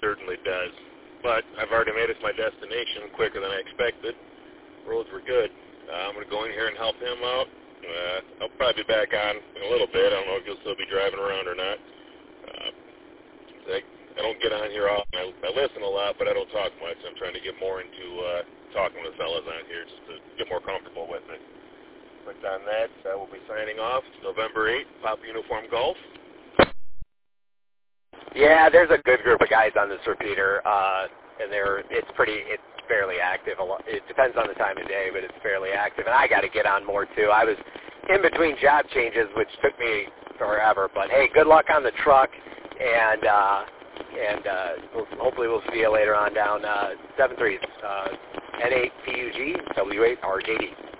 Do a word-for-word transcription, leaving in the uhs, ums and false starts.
certainly does. But I've already made it to my destination quicker than I expected. Roads were good. Uh, I'm going to go in here and help him out. Uh, I'll probably be back on in a little bit. I don't know if you'll still be driving around or not. Uh, I, I don't get on here often. I, I listen a lot, but I don't talk much. I'm trying to get more into uh, talking with fellas on here just to get more comfortable with it. But on that, I will be signing off. November eighth, Papa Uniform Golf. Yeah, there's a good group of guys on this repeater, uh, and they're it's pretty it's fairly active. A lot, it depends on the time of day, but it's fairly active. And I got to get on more too. I was in between job changes, which took me forever. But hey, good luck on the truck, and uh, and uh, we'll, hopefully we'll see you later on down uh, seven three uh, N eight P U G W eight R J D.